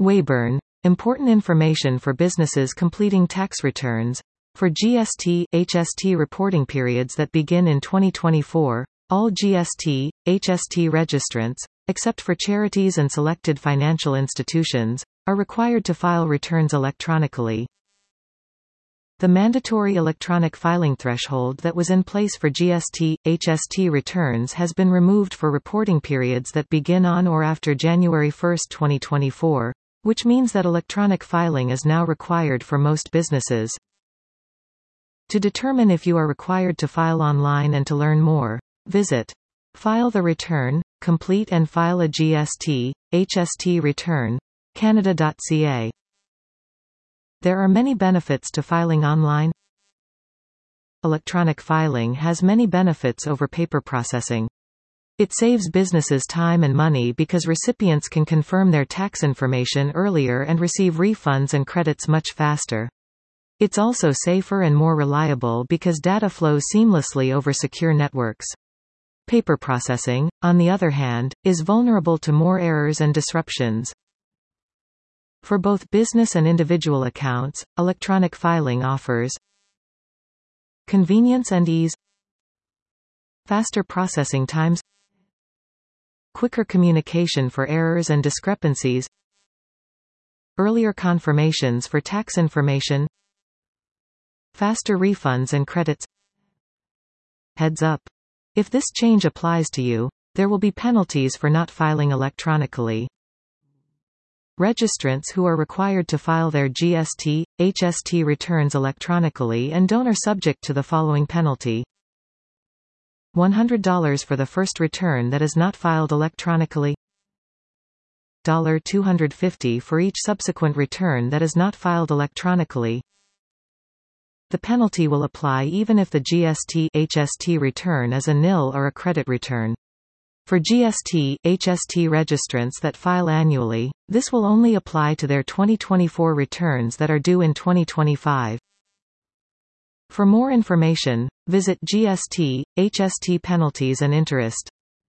Weyburn. Important information for businesses completing tax returns. For GST, HST reporting periods that begin in 2024, all GST, HST registrants, except for charities and selected financial institutions, are required to file returns electronically. The mandatory electronic filing threshold that was in place for GST, HST returns has been removed for reporting periods that begin on or after January 1, 2024, which means that electronic filing is now required for most businesses. To determine if you are required to file online and to learn more, visit File the Return, Complete and File a GST, HST Return, Canada.ca. There are many benefits to filing online. Electronic filing has many benefits over paper processing. It saves businesses time and money because recipients can confirm their tax information earlier and receive refunds and credits much faster. It's also safer and more reliable because data flows seamlessly over secure networks. Paper processing, on the other hand, is vulnerable to more errors and disruptions. For both business and individual accounts, electronic filing offers convenience and ease, faster processing times, quicker communication for errors and discrepancies, earlier confirmations for tax information, faster refunds and credits. Heads up. If this change applies to you, there will be penalties for not filing electronically. Registrants who are required to file their GST, HST returns electronically and don't are subject to the following penalty. $100 for the first return that is not filed electronically. $250 for each subsequent return that is not filed electronically. The penalty will apply even if the GST, HST return is a nil or a credit return. For GST, HST registrants that file annually, this will only apply to their 2024 returns that are due in 2025. For more information, visit GST, HST penalties and interest.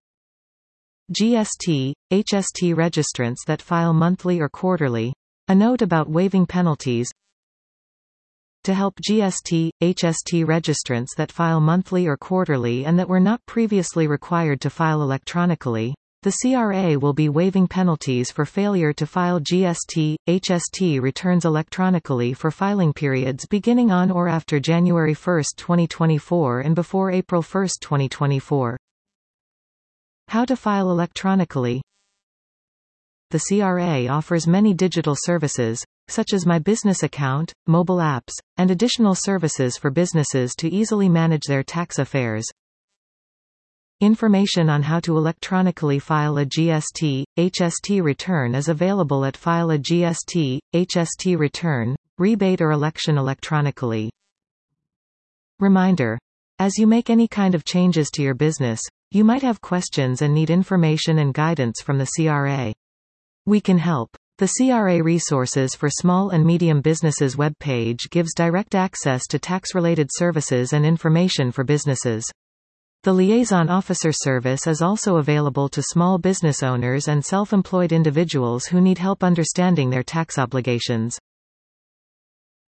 GST, HST registrants that file monthly or quarterly. A note about waiving penalties. To help GST, HST registrants that file monthly or quarterly and that were not previously required to file electronically, the CRA will be waiving penalties for failure to file GST, HST returns electronically for filing periods beginning on or after January 1, 2024 and before April 1, 2024. How to file electronically? The CRA offers many digital services, such as My Business Account, mobile apps, and additional services for businesses to easily manage their tax affairs. Information on how to electronically file a GST, HST return is available at File a GST, HST Return, Rebate or Election electronically. Reminder. As you make any kind of changes to your business, you might have questions and need information and guidance from the CRA. We can help. The CRA Resources for Small and Medium Businesses webpage gives direct access to tax-related services and information for businesses. The Liaison Officer service is also available to small business owners and self-employed individuals who need help understanding their tax obligations.